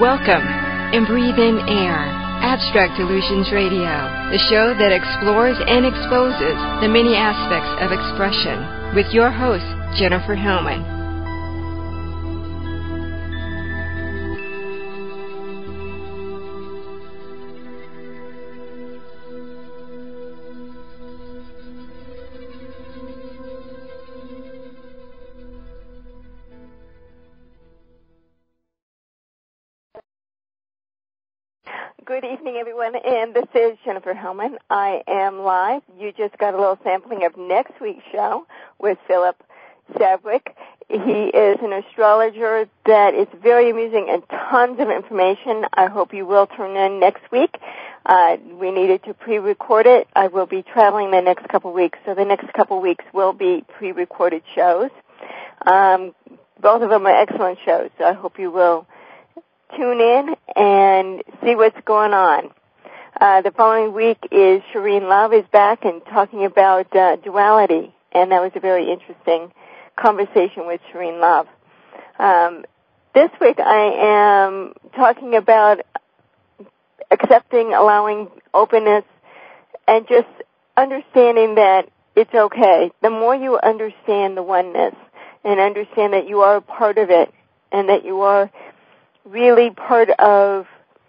Welcome and breathe in air. Abstract Illusions Radio, the show that explores and exposes the many aspects of expression, with your host, Jennifer Hellman. Good evening, everyone, and this is Jennifer Hellman. I am live. You just got a little sampling of next week's show with Philip Sedgwick. He is an astrologer that is very amusing and tons of information. I hope you will tune in next week. We needed to pre-record it. I will be traveling the next couple of weeks, so the next couple of weeks will be pre-recorded shows. Both of them are excellent shows, so I hope you will tune in and see what's going on. The following week is Shireen Love is back and talking about duality, and that was a very interesting conversation with Shireen Love. This week I am talking about accepting, allowing openness, and just understanding that it's okay. The more you understand the oneness and understand that you are a part of it and that you are really part of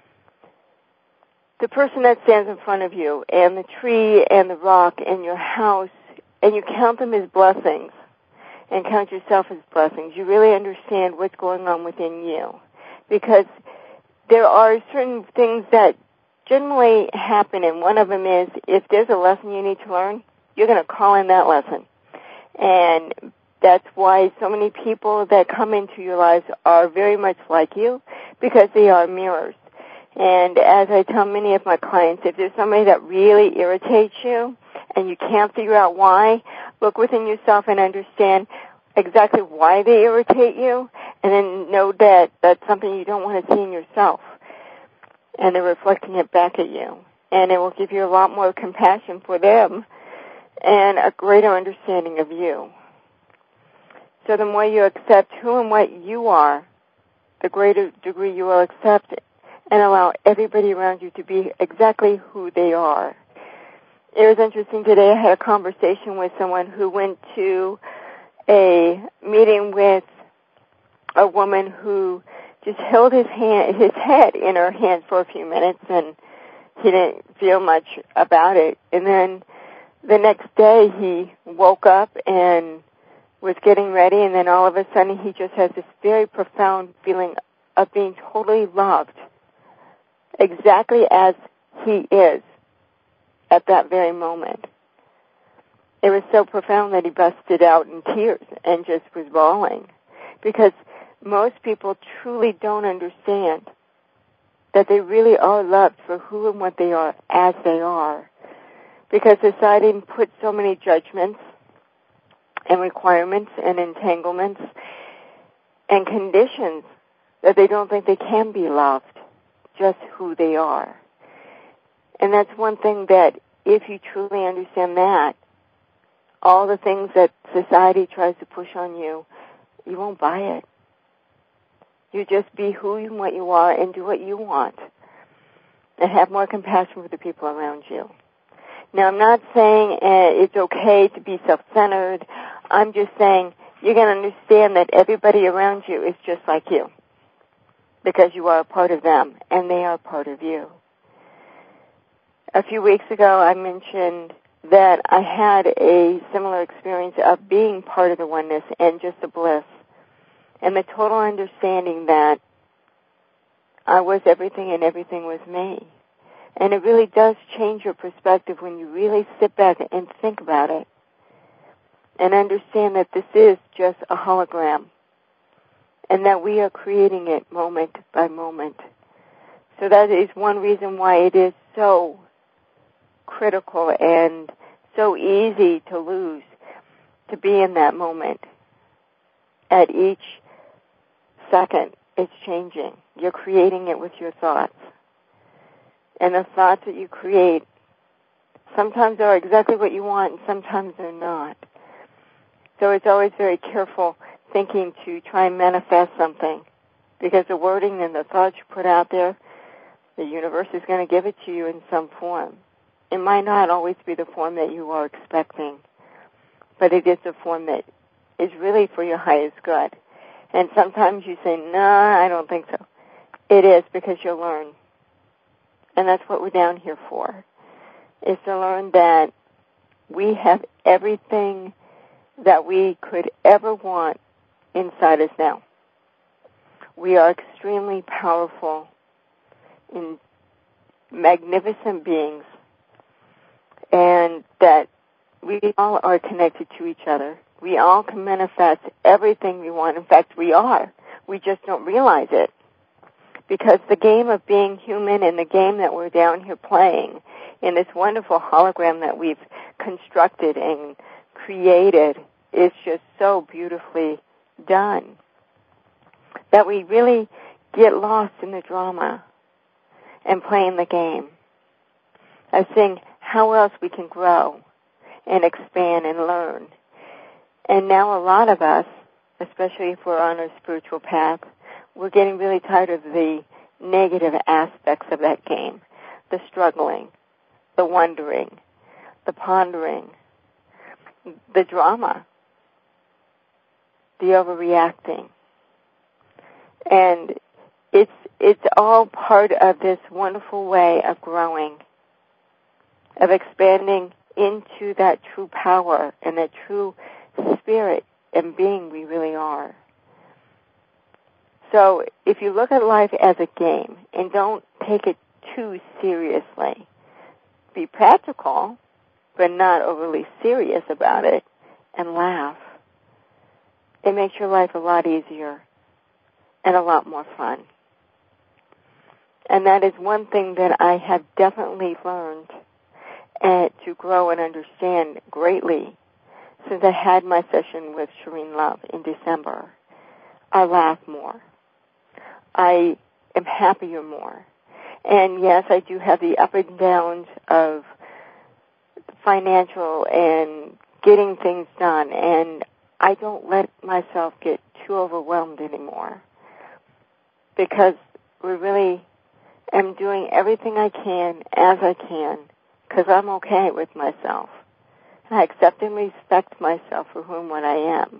the person that stands in front of you and the tree and the rock and your house, and you count them as blessings and count yourself as blessings, you really understand what's going on within you. Because there are certain things that generally happen, and one of them is if there's a lesson you need to learn, you're going to call in that lesson. And that's why so many people that come into your lives are very much like you, because they are mirrors. And as I tell many of my clients, if there's somebody that really irritates you and you can't figure out why, look within yourself and understand exactly why they irritate you, and then know that that's something you don't want to see in yourself. And they're reflecting it back at you. And it will give you a lot more compassion for them and a greater understanding of you. So the more you accept who and what you are, the greater degree you will accept and allow everybody around you to be exactly who they are. It was interesting today. I had a conversation with someone who went to a meeting with a woman who just held his head in her hand for a few minutes, and he didn't feel much about it. And then the next day he woke up and was getting ready, and then all of a sudden he just has this very profound feeling of being totally loved, exactly as he is at that very moment. It was so profound that he busted out in tears and just was bawling, because most people truly don't understand that they really are loved for who and what they are as they are, because society puts so many judgments and requirements and entanglements and conditions that they don't think they can be loved just who they are. And that's one thing that if you truly understand that, all the things that society tries to push on you, you won't buy it. You just be who and what you are and do what you want and have more compassion for the people around you. Now, I'm not saying it's okay to be self-centered. I'm just saying you're going to understand that everybody around you is just like you, because you are a part of them and they are a part of you. A few weeks ago, I mentioned that I had a similar experience of being part of the oneness and just the bliss and the total understanding that I was everything and everything was me. And it really does change your perspective when you really sit back and think about it and understand that this is just a hologram and that we are creating it moment by moment. So that is one reason why it is so critical and so easy to lose, to be in that moment. At each second, it's changing. You're creating it with your thoughts. And the thoughts that you create sometimes are exactly what you want and sometimes they're not. So it's always very careful thinking to try and manifest something Because the wording and the thoughts you put out there, the universe is going to give it to you in some form. It might not always be the form that you are expecting, but it is the form that is really for your highest good. And sometimes you say, no, I don't think so. It is, because you'll learn. And that's what we're down here for, is to learn that we have everything that we could ever want inside us now. We are extremely powerful and magnificent beings, and that we all are connected to each other. We all can manifest everything we want. In fact, we are. We just don't realize it. Because the game of being human and the game that we're down here playing in this wonderful hologram that we've constructed and created is just so beautifully done that we really get lost in the drama and playing the game of seeing how else we can grow and expand and learn. And now a lot of us, especially if we're on a spiritual path, we're getting really tired of the negative aspects of that game, the struggling, the wondering, the pondering, the drama, the overreacting. And it's all part of this wonderful way of growing, of expanding into that true power and that true spirit and being we really are. So if you look at life as a game and don't take it too seriously, be practical, but not overly serious about it, and laugh, it makes your life a lot easier and a lot more fun. And that is one thing that I have definitely learned to grow and understand greatly since I had my session with Shireen Love in December. I laugh more. I am happier more. And yes, I do have the up and downs of financial and getting things done, and I don't let myself get too overwhelmed anymore, because we really am doing everything I can as I can, because I'm okay with myself. And I accept and respect myself for whom what I am.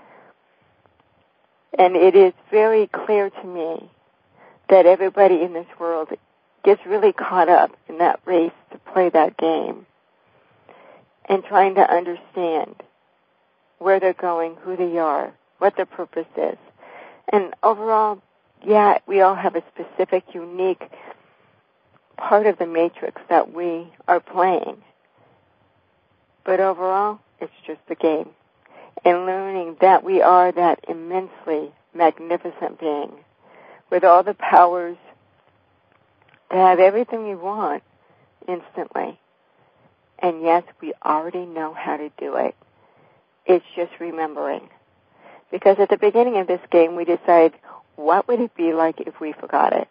And it is very clear to me that everybody in this world gets really caught up in that race to play that game and trying to understand where they're going, who they are, what their purpose is. And overall, yeah, we all have a specific, unique part of the matrix that we are playing. But overall, it's just a game. And learning that we are that immensely magnificent being with all the powers to have everything we want instantly. And yes, we already know how to do it. It's just remembering. Because at the beginning of this game, we decide, what would it be like if we forgot it?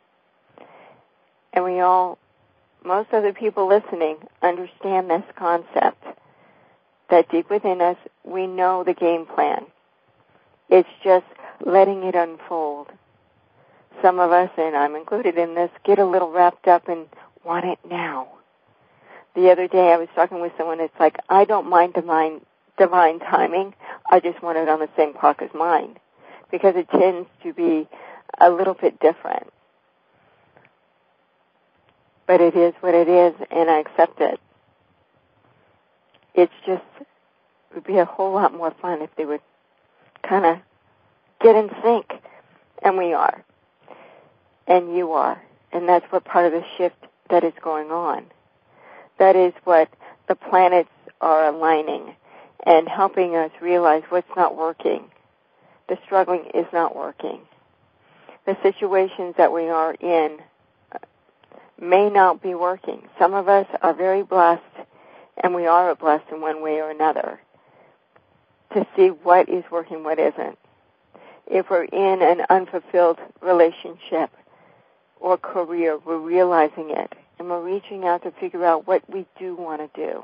And we all, most of the people listening, understand this concept, that deep within us, we know the game plan. It's just letting it unfold. Some of us, and I'm included in this, get a little wrapped up and want it now. The other day I was talking with someone, it's like, I don't mind divine timing, I just want it on the same clock as mine, because it tends to be a little bit different. But it is what it is, and I accept it. It's just, it would be a whole lot more fun if they would kind of get in sync. And we are. And you are. And that's what part of the shift that is going on. That is what the planets are aligning and helping us realize what's not working. The struggling is not working. The situations that we are in may not be working. Some of us are very blessed, and we are blessed in one way or another, to see what is working, what isn't. If we're in an unfulfilled relationship or career, we're realizing it, and we're reaching out to figure out what we do want to do.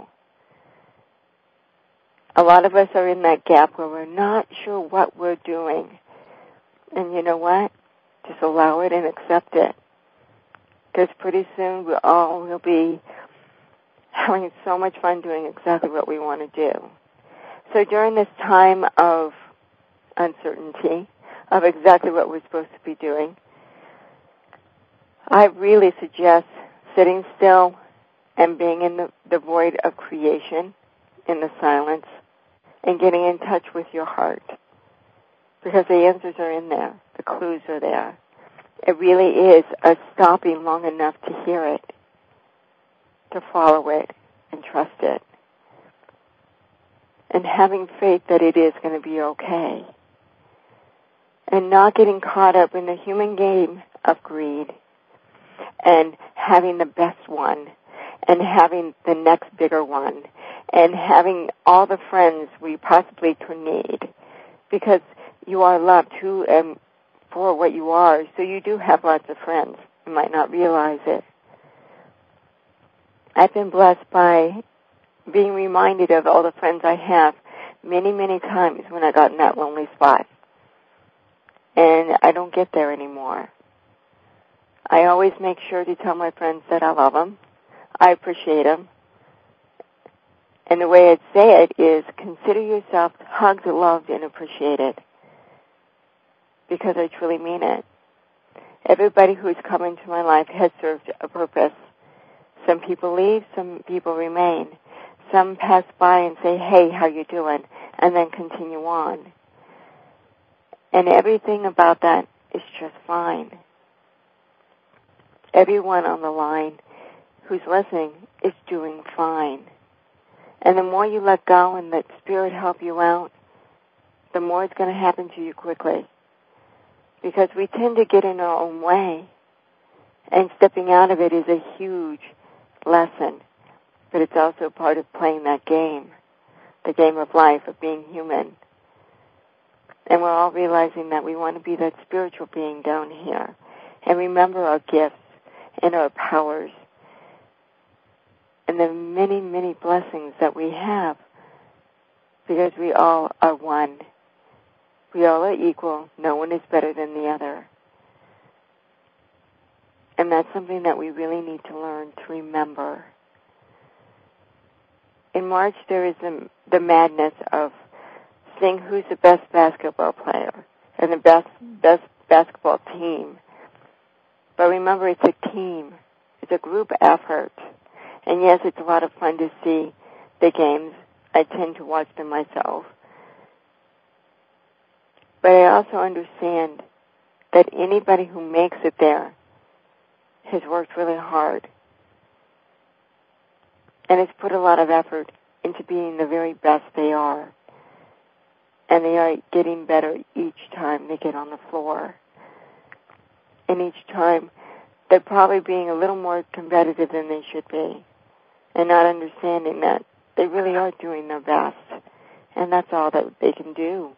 A lot of us are in that gap where we're not sure what we're doing. And you know what? Just allow it and accept it. Because pretty soon we all will be having so much fun doing exactly what we want to do. So during this time of uncertainty, of exactly what we're supposed to be doing, I really suggest sitting still and being in the void of creation, in the silence, and getting in touch with your heart. Because the answers are in there. The clues are there. It really is a stopping long enough to hear it, to follow it, and trust it. And having faith that it is going to be okay. And not getting caught up in the human game of greed and having the best one and having the next bigger one and having all the friends we possibly could need. Because you are loved to and for what you are, so you do have lots of friends. You might not realize it. I've been blessed by being reminded of all the friends I have many, many times when I got in that lonely spot. And I don't get there anymore. I always make sure to tell my friends that I love them. I appreciate them. And the way I'd say it is, consider yourself hugged, loved, and appreciated. Because I truly mean it. Everybody who's come into my life has served a purpose. Some people leave, some people remain. Some pass by and say, hey, how you doing? And then continue on. And everything about that is just fine. Everyone on the line who's listening is doing fine. And the more you let go and let Spirit help you out, the more it's going to happen to you quickly. Because we tend to get in our own way. And stepping out of it is a huge lesson. But it's also part of playing that game, the game of life, of being human. And we're all realizing that we want to be that spiritual being down here. And remember our gifts and our powers and the many, many blessings that we have. Because we all are one. We all are equal. No one is better than the other. And that's something that we really need to learn to remember. In March, there is the madness of seeing who's the best basketball player and the best basketball team. But remember, it's a team. It's a group effort. And yes, it's a lot of fun to see the games. I tend to watch them myself. But I also understand that anybody who makes it there has worked really hard and has put a lot of effort into being the very best they are. And they are getting better each time they get on the floor. And each time they're probably being a little more competitive than they should be and not understanding that they really are doing their best. And that's all that they can do.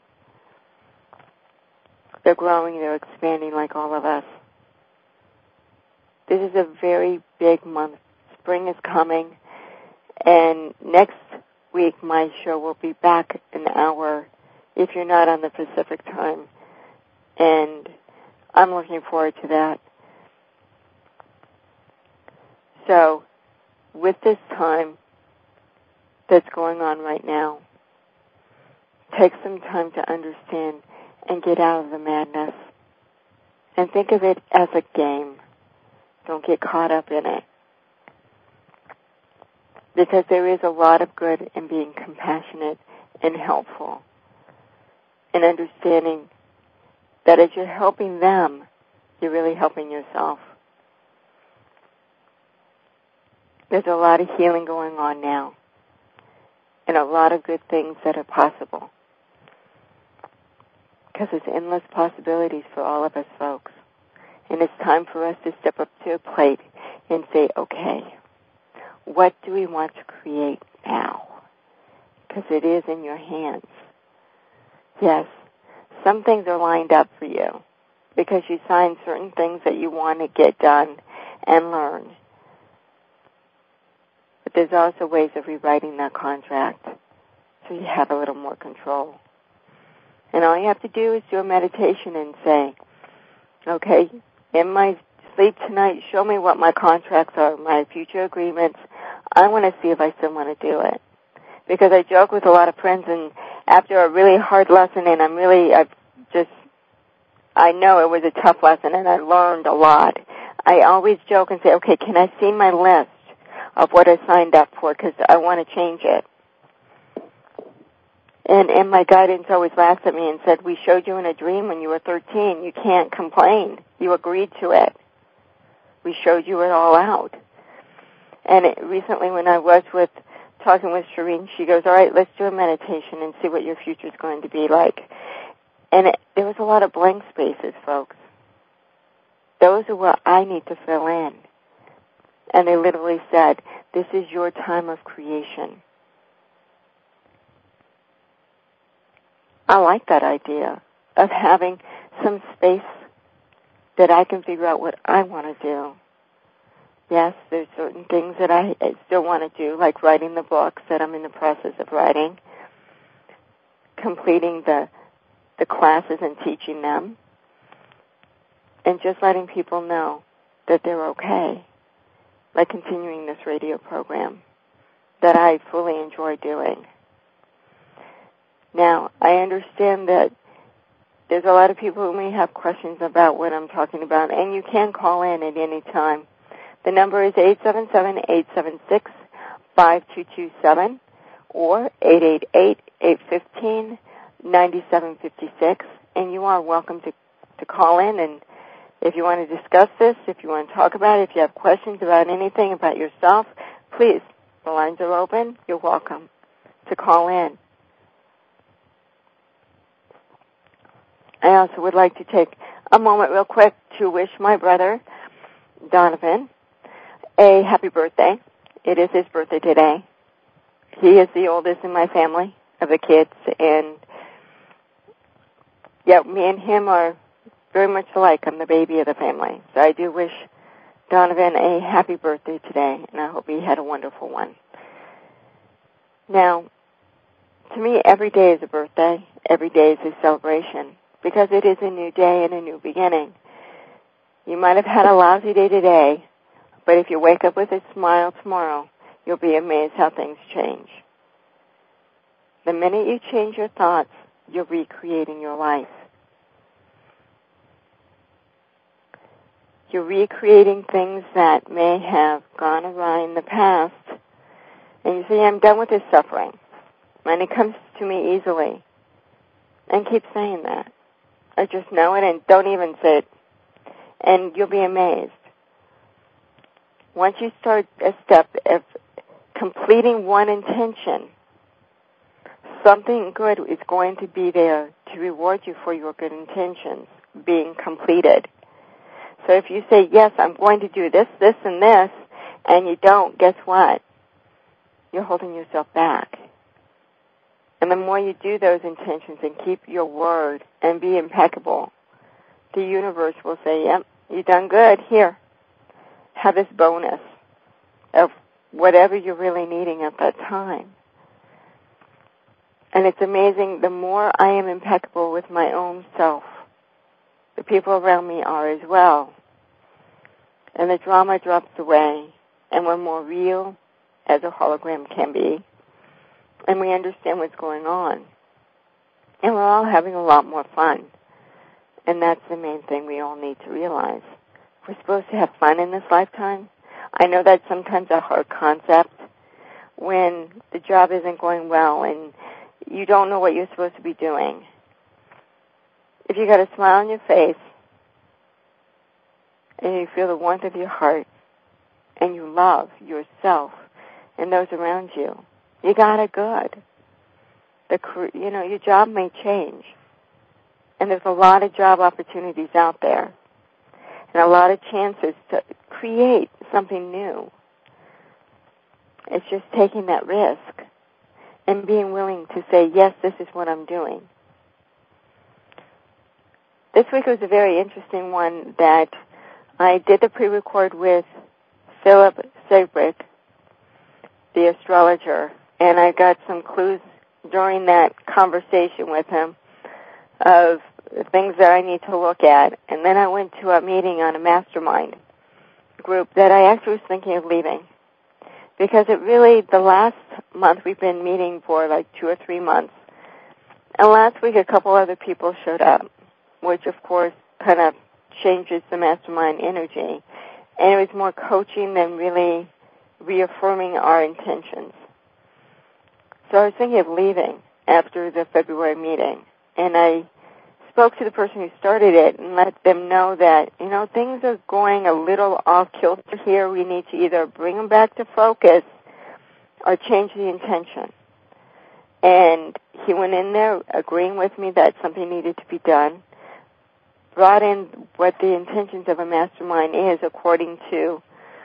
They're growing, they're expanding like all of us. This is a very big month. Spring is coming. And next week, my show will be back an hour if you're not on the Pacific time. And I'm looking forward to that. So, with this time that's going on right now, take some time to understand and get out of the madness. And think of it as a game. Don't get caught up in it. Because there is a lot of good in being compassionate and helpful. And understanding that as you're helping them, you're really helping yourself. There's a lot of healing going on now. And a lot of good things that are possible. Because there's endless possibilities for all of us folks. And it's time for us to step up to a plate and say, okay, what do we want to create now? Because it is in your hands. Yes, some things are lined up for you because you signed certain things that you want to get done and learn. But there's also ways of rewriting that contract so you have a little more control. And all you have to do is do a meditation and say, Okay? In my sleep tonight, show me what my contracts are, my future agreements. I want to see if I still want to do it. Because I joke with a lot of friends, and after a really hard lesson, and I know it was a tough lesson, and I learned a lot. I always joke and say, okay, can I see my list of what I signed up for, because I want to change it. And my guidance always laughs at me and said, we showed you in a dream when you were 13. You can't complain. You agreed to it. We showed you it all out. And recently when I was talking with Shireen, she goes, all right, let's do a meditation and see what your future is going to be like. And there was a lot of blank spaces, folks. Those are what I need to fill in. And they literally said, this is your time of creation. I like that idea of having some space that I can figure out what I want to do. Yes, there's certain things that I still want to do, like writing the books that I'm in the process of writing, completing the classes and teaching them, and just letting people know that they're okay, like continuing this radio program that I fully enjoy doing. Now, I understand that there's a lot of people who may have questions about what I'm talking about, and you can call in at any time. The number is 877-876-5227 or 888-815-9756, and you are welcome to call in, and if you want to discuss this, if you want to talk about it, if you have questions about anything about yourself, please, the lines are open. You're welcome to call in. I also would like to take a moment real quick to wish my brother, Donovan, a happy birthday. It is his birthday today. He is the oldest in my family of the kids, and yeah, me and him are very much alike. I'm the baby of the family. So I do wish Donovan a happy birthday today, and I hope he had a wonderful one. Now, to me, every day is a birthday. Every day is a celebration, because it is a new day and a new beginning. You might have had a lousy day today, but if you wake up with a smile tomorrow, you'll be amazed how things change. The minute you change your thoughts, you're recreating your life. You're recreating things that may have gone awry in the past, and you say, I'm done with this suffering, and it comes to me easily. And keep saying that. Or just know it and don't even say it, and you'll be amazed. Once you start a step of completing one intention, something good is going to be there to reward you for your good intentions being completed. So if you say, yes, I'm going to do this, this, and this, and you don't, guess what? You're holding yourself back. And the more you do those intentions and keep your word and be impeccable, the universe will say, yep, you've done good. Here, have this bonus of whatever you're really needing at that time. And it's amazing, the more I am impeccable with my own self, the people around me are as well. And the drama drops away, and we're more real as a hologram can be. And we understand what's going on. And we're all having a lot more fun. And that's the main thing we all need to realize. We're supposed to have fun in this lifetime. I know that's sometimes a hard concept when the job isn't going well and you don't know what you're supposed to be doing. If you got a smile on your face and you feel the warmth of your heart and you love yourself and those around you, you got it good. Your job may change. And there's a lot of job opportunities out there. And a lot of chances to create something new. It's just taking that risk and being willing to say, yes, this is what I'm doing. This week was a very interesting one that I did the pre-record with Philip Sebrick, the astrologer, and I got some clues during that conversation with him of things that I need to look at. And then I went to a meeting on a mastermind group that I actually was thinking of leaving. Because it really, the last month we've been meeting for like 2 or 3 months. And last week a couple other people showed up, which of course kind of changes the mastermind energy. And it was more coaching than really reaffirming our intentions. So I was thinking of leaving after the February meeting. And I spoke to the person who started it and let them know that, things are going a little off kilter here. We need to either bring them back to focus or change the intention. And he went in there agreeing with me that something needed to be done, brought in what the intentions of a mastermind is according to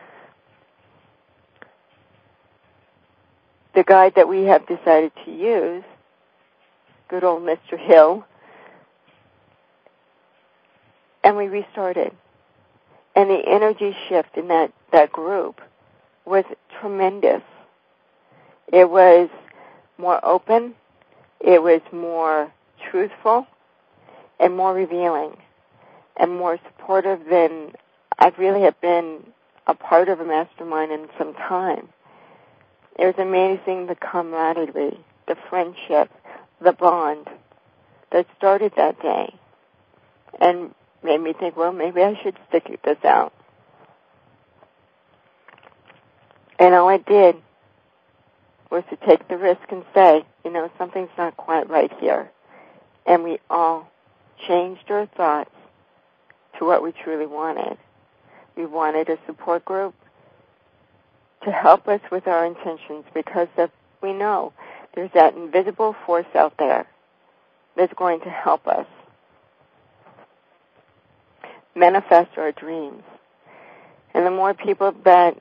the guide that we have decided to use, good old Mr. Hill, and we restarted. And the energy shift in that group was tremendous. It was more open, it was more truthful, and more revealing, and more supportive than I really have been a part of a mastermind in some time. It was amazing, the camaraderie, the friendship, the bond that started that day, and made me think, well, maybe I should stick this out. And all I did was to take the risk and say, something's not quite right here. And we all changed our thoughts to what we truly wanted. We wanted a support group to help us with our intentions because we know there's that invisible force out there that's going to help us manifest our dreams. And the more people that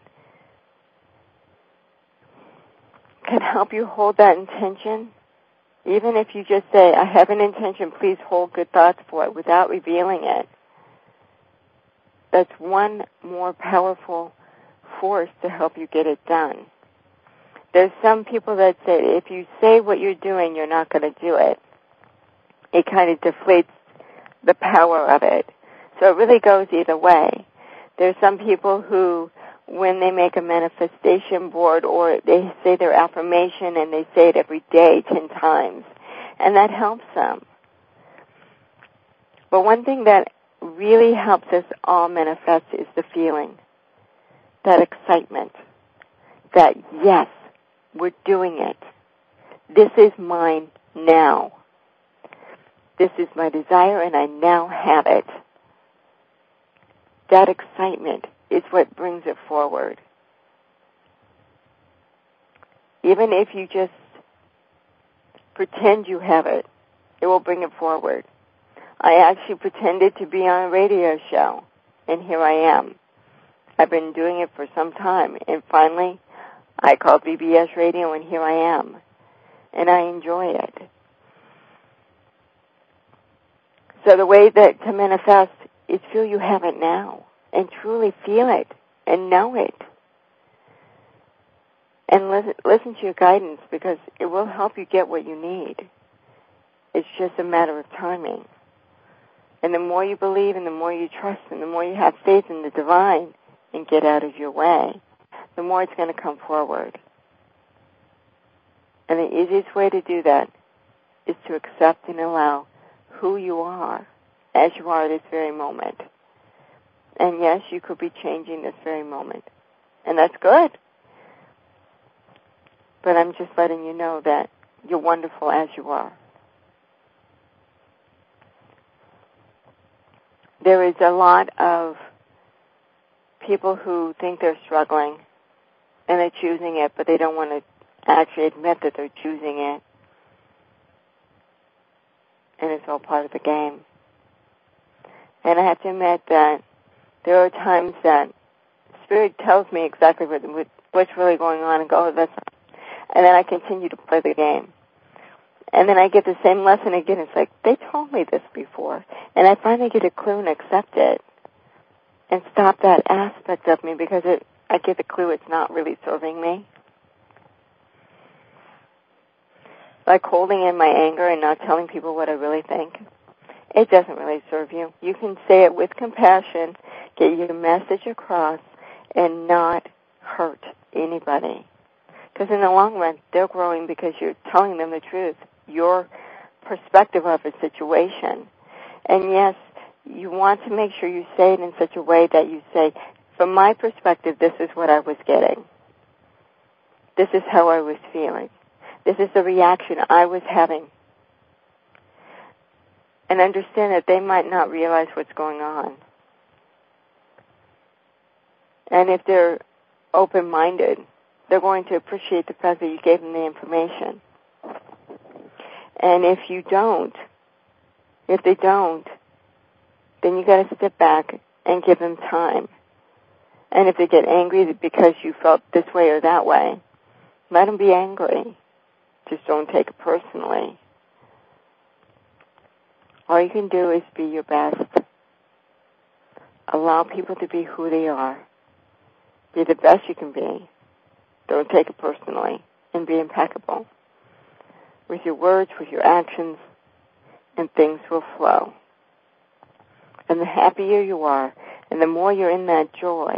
can help you hold that intention, even if you just say, I have an intention, please hold good thoughts for it without revealing it, that's one more powerful force to help you get it done. There's some people that say if you say what you're doing, you're not going to do it. It kind of deflates the power of it. So it really goes either way. There's some people who, when they make a manifestation board or they say their affirmation and they say it every day 10 times, and that helps them. But one thing that really helps us all manifest is the feeling, that excitement, that yes, we're doing it. This is mine now. This is my desire and I now have it. That excitement is what brings it forward. Even if you just pretend you have it, it will bring it forward. I actually pretended to be on a radio show, and here I am. I've been doing it for some time, and finally I called BBS Radio, and here I am. And I enjoy it. So the way that to manifest is feel you have it now, and truly feel it, and know it. And listen to your guidance, because it will help you get what you need. It's just a matter of timing. And the more you believe, and the more you trust, and the more you have faith in the divine and get out of your way, the more it's going to come forward. And the easiest way to do that is to accept and allow who you are as you are at this very moment. And yes, you could be changing this very moment. And that's good. But I'm just letting you know that you're wonderful as you are. There is a lot of people who think they're struggling and they're choosing it, but they don't want to actually admit that they're choosing it. And it's all part of the game. And I have to admit that there are times that Spirit tells me exactly what's really going on and go, oh, that's not. And then I continue to play the game. And then I get the same lesson again. It's like, they told me this before. And I finally get a clue and accept it and stop that aspect of me because I get the clue it's not really serving me. Like holding in my anger and not telling people what I really think. it doesn't really serve you. You can say it with compassion, get your message across, and not hurt anybody. Because in the long run, they're growing because you're telling them the truth, your perspective of a situation. And yes, you want to make sure you say it in such a way that you say, from my perspective, this is what I was getting. This is how I was feeling. This is the reaction I was having. And understand that they might not realize what's going on. And if they're open-minded, they're going to appreciate the fact that you gave them the information. And if they don't, then you got to step back and give them time. And if they get angry because you felt this way or that way, let them be angry. Just don't take it personally. All you can do is be your best. Allow people to be who they are. Be the best you can be. Don't take it personally. And be impeccable with your words, with your actions, and things will flow. And the happier you are, and the more you're in that joy,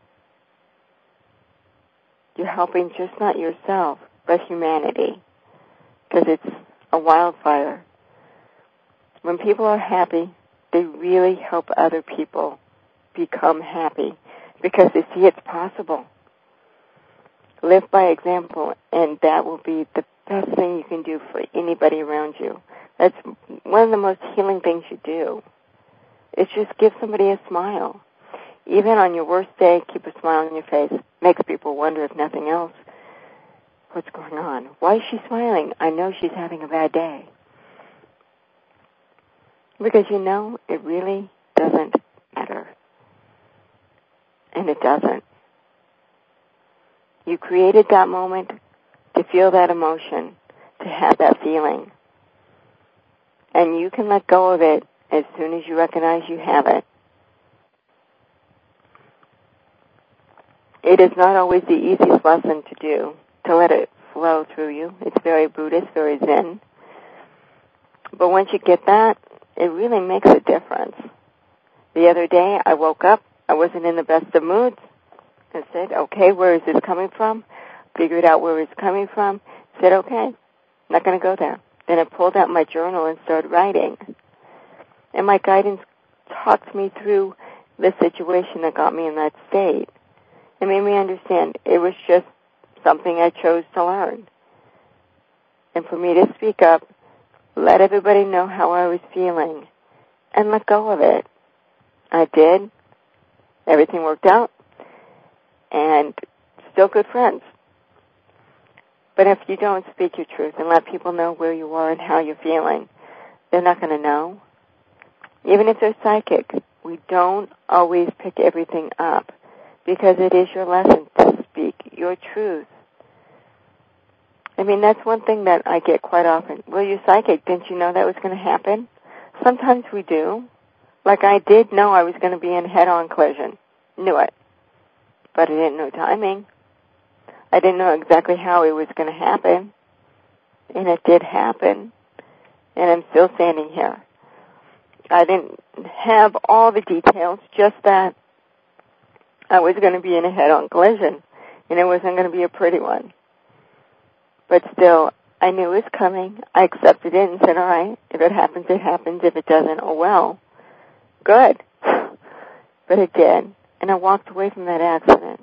you're helping just not yourself, but humanity. Because it's a wildfire. When people are happy, they really help other people become happy because they see it's possible. Live by example, and that will be the best thing you can do for anybody around you. That's one of the most healing things you do. It's just give somebody a smile. Even on your worst day, keep a smile on your face. Makes people wonder, if nothing else, what's going on? Why is she smiling? I know she's having a bad day. Because it really doesn't matter. And it doesn't. You created that moment to feel that emotion, to have that feeling. And you can let go of it as soon as you recognize you have it. It is not always the easiest lesson to do, to let it flow through you. It's very Buddhist, very Zen. But once you get that, it really makes a difference. The other day, I woke up. I wasn't in the best of moods. I said, okay, where is this coming from? Figured out where it's coming from. Said, okay, not going to go there. Then I pulled out my journal and started writing. And my guidance talked me through the situation that got me in that state. It made me understand it was just something I chose to learn. And for me to speak up, let everybody know how I was feeling, and let go of it. I did. Everything worked out. And still good friends. But if you don't speak your truth and let people know where you are and how you're feeling, they're not going to know. Even if they're psychic, we don't always pick everything up because it is your lesson to speak your truth. I mean, that's one thing that I get quite often. Well, you're psychic. Didn't you know that was going to happen? Sometimes we do. Like I did know I was going to be in head-on collision. Knew it. But I didn't know timing. I didn't know exactly how it was going to happen. And it did happen. And I'm still standing here. I didn't have all the details, just that I was going to be in a head-on collision. And it wasn't going to be a pretty one. But still, I knew it was coming. I accepted it and said, all right, if it happens, it happens. If it doesn't, oh well. Good. But it did. And I walked away from that accident.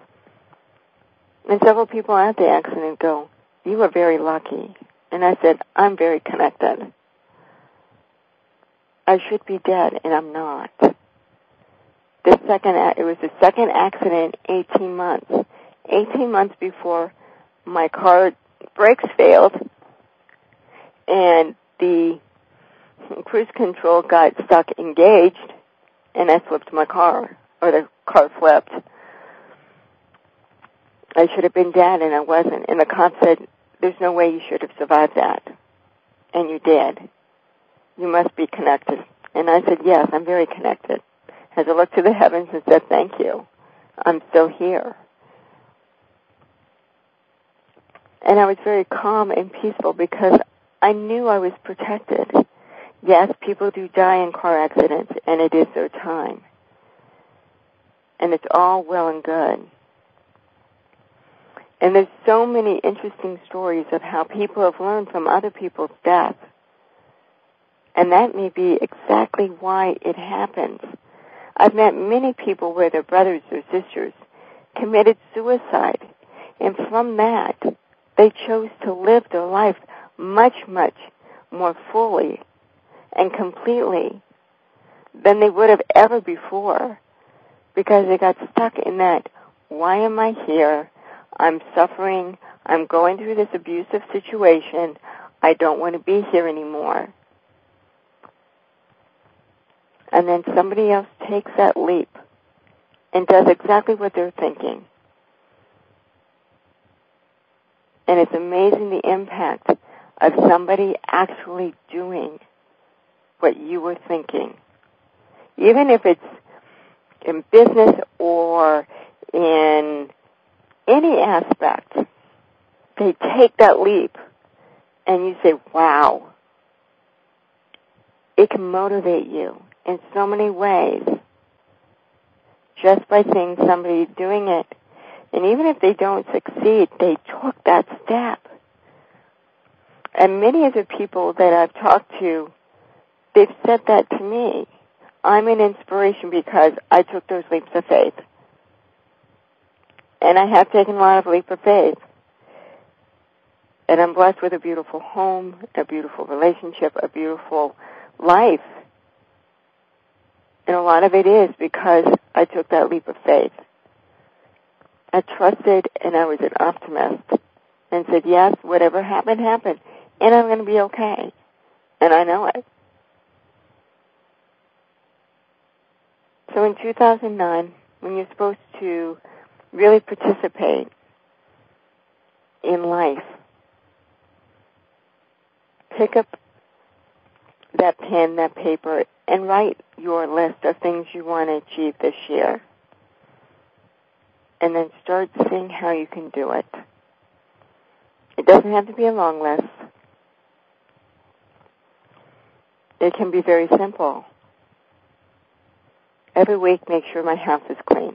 And several people at the accident go, you were very lucky. And I said, I'm very connected. I should be dead, and I'm not. It was the second accident in 18 months. 18 months before my car brakes failed, and the cruise control got stuck engaged, and I flipped my car, or the car flipped. I should have been dead, and I wasn't. And the cop said, there's no way you should have survived that. And you did. You must be connected. And I said, yes, I'm very connected. As I looked to the heavens and said, thank you. I'm still here. And I was very calm and peaceful because I knew I was protected. Yes, people do die in car accidents, and it is their time. And it's all well and good. And there's so many interesting stories of how people have learned from other people's death. And that may be exactly why it happens. I've met many people where their brothers or sisters committed suicide. And from that, they chose to live their life much, much more fully and completely than they would have ever before, because they got stuck in that, why am I here? I'm suffering. I'm going through this abusive situation. I don't want to be here anymore. And then somebody else takes that leap and does exactly what they're thinking. And it's amazing the impact of somebody actually doing what you were thinking. Even if it's in business or in any aspect, they take that leap and you say, wow. It can motivate you in so many ways just by seeing somebody doing it. And even if they don't succeed, they took that step. And many of the people that I've talked to, they've said that to me. I'm an inspiration because I took those leaps of faith. And I have taken a lot of leaps of faith. And I'm blessed with a beautiful home, a beautiful relationship, a beautiful life. And a lot of it is because I took that leap of faith. I trusted and I was an optimist and said, yes, whatever happened, happened. And I'm going to be okay. And I know it. So in 2009, when you're supposed to really participate in life, pick up that pen, that paper, and write your list of things you want to achieve this year. And then start seeing how you can do it. It doesn't have to be a long list. It can be very simple. Every week, make sure my house is clean.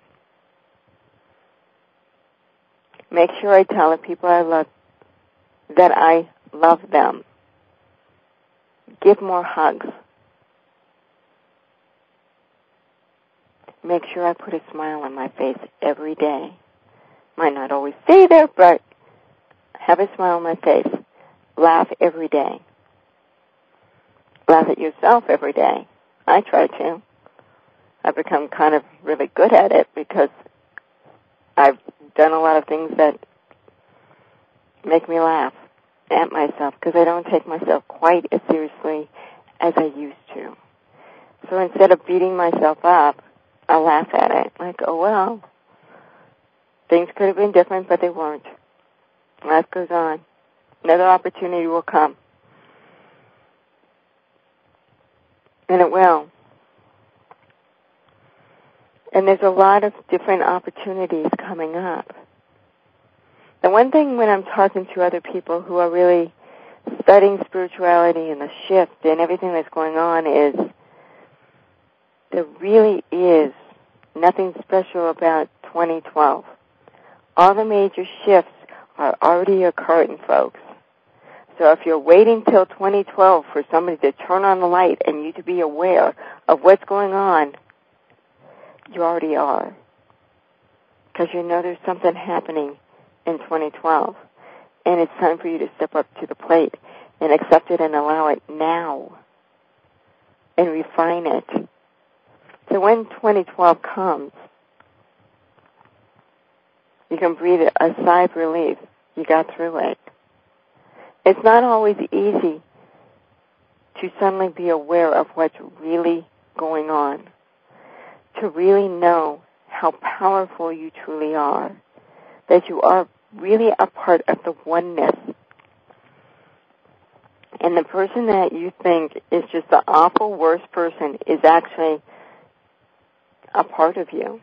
Make sure I tell the people I love that I love them. Give more hugs. Make sure I put a smile on my face every day. Might not always stay there, but have a smile on my face. Laugh every day. Laugh at yourself every day. I try to. I've become kind of really good at it because I've done a lot of things that make me laugh at myself because I don't take myself quite as seriously as I used to. So instead of beating myself up, I laugh at it. Like, oh, well, things could have been different, but they weren't. Life goes on. Another opportunity will come. And it will. And there's a lot of different opportunities coming up. The one thing when I'm talking to other people who are really studying spirituality and the shift and everything that's going on is there really is nothing special about 2012. All the major shifts are already occurring, folks. So if you're waiting till 2012 for somebody to turn on the light and you to be aware of what's going on, you already are. Because you know there's something happening in 2012. And it's time for you to step up to the plate and accept it and allow it now. And refine it. So when 2012 comes, you can breathe a sigh of relief. You got through it. It's not always easy to suddenly be aware of what's really going on, to really know how powerful you truly are, that you are really a part of the oneness. And the person that you think is just the awful worst person is actually a part of you.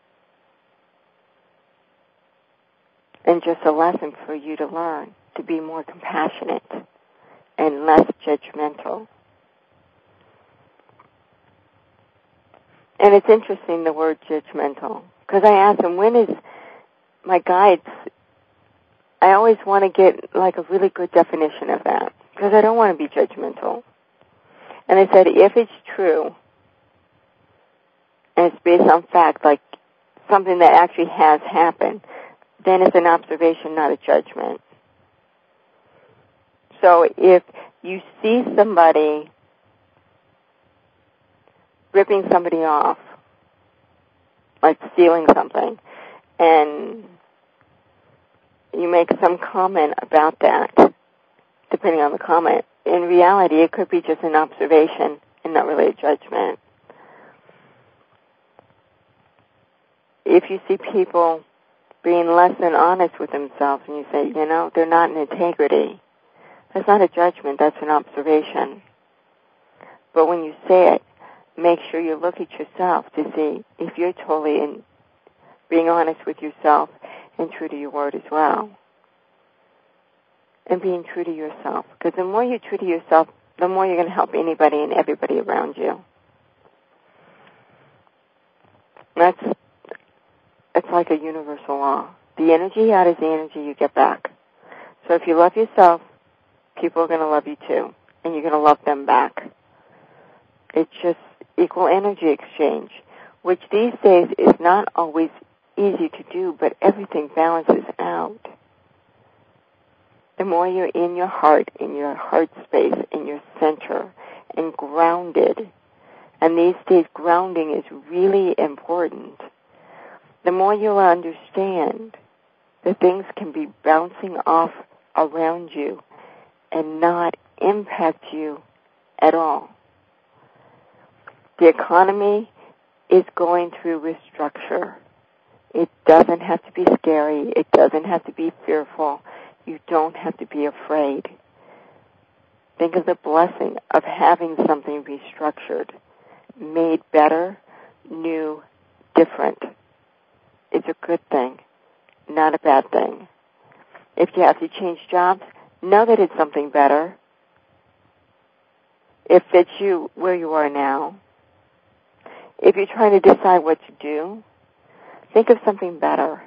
And just a lesson for you to learn, to be more compassionate and less judgmental. And it's interesting, the word judgmental, because I asked them, when is my guides, I always want to get like a really good definition of that, because I don't want to be judgmental. And I said, if it's true, and it's based on fact, like something that actually has happened, then it's an observation, not a judgment. So if you see somebody ripping somebody off, like stealing something, and you make some comment about that, depending on the comment, in reality it could be just an observation and not really a judgment. If you see people being less than honest with themselves and you say, they're not in integrity, that's not a judgment, that's an observation. But when you say it, make sure you look at yourself to see if you're totally being honest with yourself and true to your word as well. And being true to yourself. Because the more you're true to yourself, the more you're going to help anybody and everybody around you. It's like a universal law. The energy you add is the energy you get back. So if you love yourself, people are going to love you too. And you're going to love them back. It's just equal energy exchange, which these days is not always easy to do, but everything balances out. The more you're in your heart space, in your center, and grounded, and these days grounding is really important, the more you'll understand that things can be bouncing off around you and not impact you at all. The economy is going through restructure. It doesn't have to be scary. It doesn't have to be fearful. You don't have to be afraid. Think of the blessing of having something restructured, made better, new, different. It's a good thing, not a bad thing. If you have to change jobs, know that it's something better. It fits you where you are now. If you're trying to decide what to do, think of something better.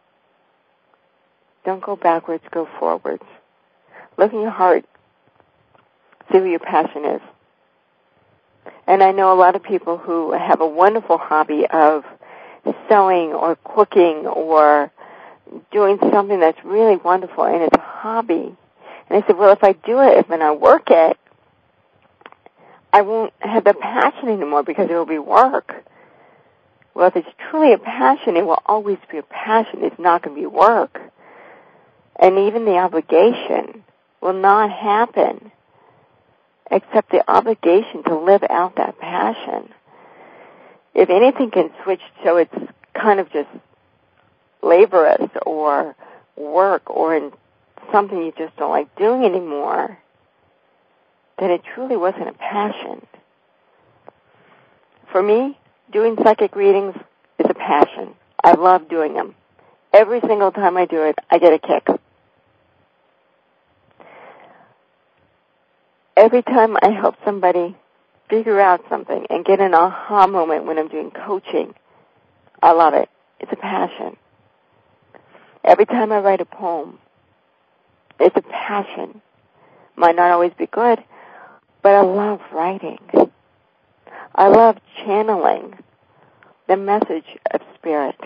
Don't go backwards, go forwards. Look in your heart. See where your passion is. And I know a lot of people who have a wonderful hobby of sewing or cooking or doing something that's really wonderful, and it's a hobby. And I said, well, if I do it, and I work it, I won't have the passion anymore because it will be work. Well, if it's truly a passion, it will always be a passion. It's not going to be work. And even the obligation will not happen except the obligation to live out that passion. If anything can switch so it's kind of just laborious or work or in something you just don't like doing anymore, then it truly wasn't a passion. For me, doing psychic readings is a passion. I love doing them. Every single time I do it, I get a kick. Every time I help somebody figure out something and get an aha moment when I'm doing coaching, I love it. It's a passion. Every time I write a poem, it's a passion. Might not always be good, but I love writing. I love channeling the message of spirit.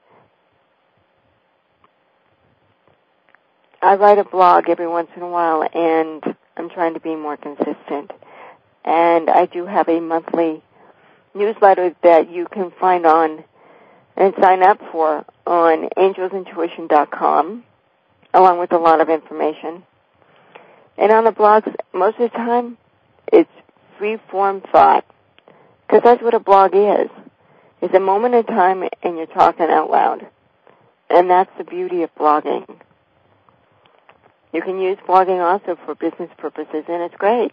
I write a blog every once in a while, and I'm trying to be more consistent. And I do have a monthly newsletter that you can find on and sign up for on angelsintuition.com, along with a lot of information. And on the blogs, most of the time, it's free-form thought, because that's what a blog is. It's a moment in time, and you're talking out loud. And that's the beauty of blogging. You can use blogging also for business purposes, and it's great.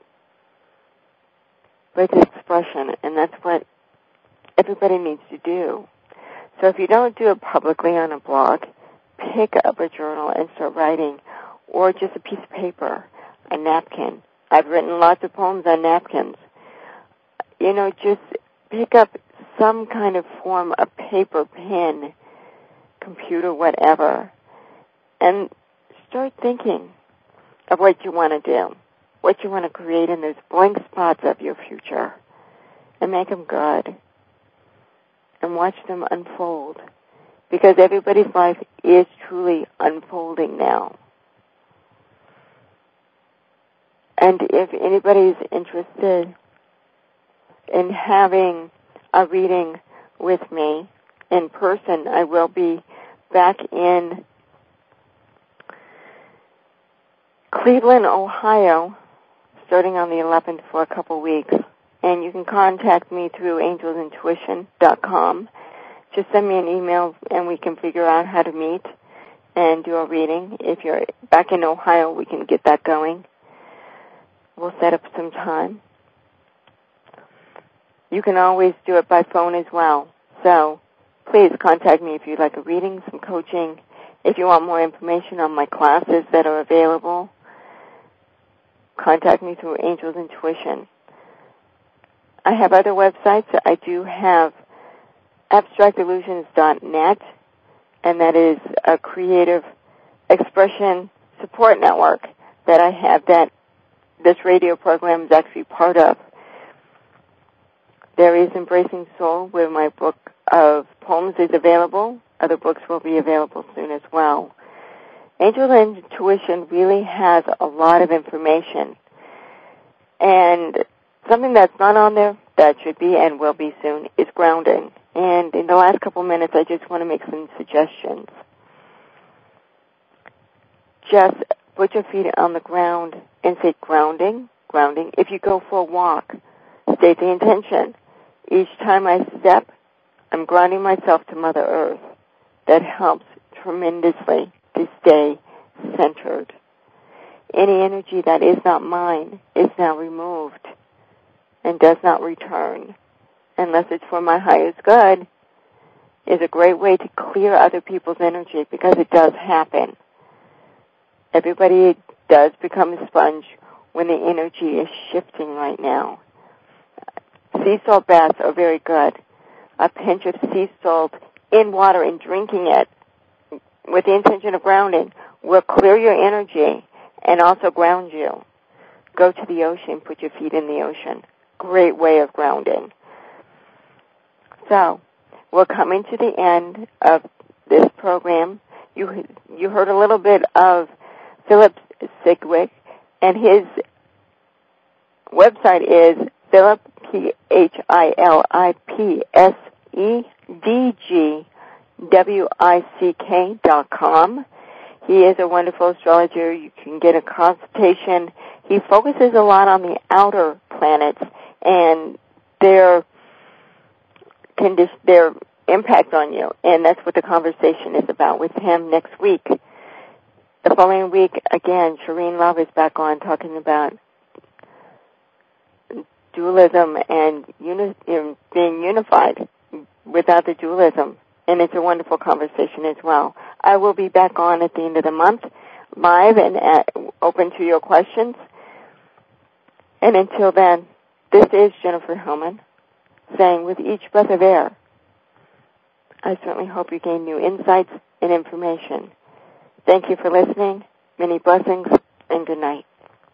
But it's expression, and that's what everybody needs to do. So if you don't do it publicly on a blog, pick up a journal and start writing, or just a piece of paper, a napkin. I've written lots of poems on napkins. Just pick up some kind of form of paper, pen, computer, whatever, and start thinking of what you want to do, what you want to create in those blank spots of your future, and make them good, and watch them unfold, because everybody's life is truly unfolding now. And if anybody's interested in having a reading with me in person, I will be back in Cleveland, Ohio, starting on the 11th for a couple weeks. And you can contact me through angelsintuition.com. Just send me an email and we can figure out how to meet and do a reading. If you're back in Ohio, we can get that going. We'll set up some time. You can always do it by phone as well. So please contact me if you'd like a reading, some coaching. If you want more information on my classes that are available, contact me through Angels Intuition. I have other websites. I do have abstractillusions.net, and that is a creative expression support network that I have that this radio program is actually part of. There is Embracing Soul, where my book of poems is available. Other books will be available soon as well. Angel Intuition really has a lot of information. And something that's not on there that should be and will be soon is grounding. And in the last couple minutes, I just want to make some suggestions. Just put your feet on the ground and say grounding, grounding. If you go for a walk, state the intention. Each time I step, I'm grounding myself to Mother Earth. That helps tremendously to stay centered. Any energy that is not mine is now removed and does not return, unless it's for my highest good, is a great way to clear other people's energy, because it does happen. Everybody does become a sponge when the energy is shifting right now. Sea salt baths are very good. A pinch of sea salt in water and drinking it with the intention of grounding will clear your energy and also ground you. Go to the ocean, put your feet in the ocean. Great way of grounding. So, we're coming to the end of this program. You heard a little bit of Philip Sidgwick, and his website is Philip, PhilipSidgwick.com. He is a wonderful astrologer. You can get a consultation. He focuses a lot on the outer planets and their impact on you, and that's what the conversation is about with him next week. The following week, again, Shireen Love is back on talking about dualism and being unified without the dualism, and it's a wonderful conversation as well. I will be back on at the end of the month, live and open to your questions. And until then, this is Jennifer Hillman saying, with each breath of air, I certainly hope you gain new insights and information. Thank you for listening. Many blessings and good night.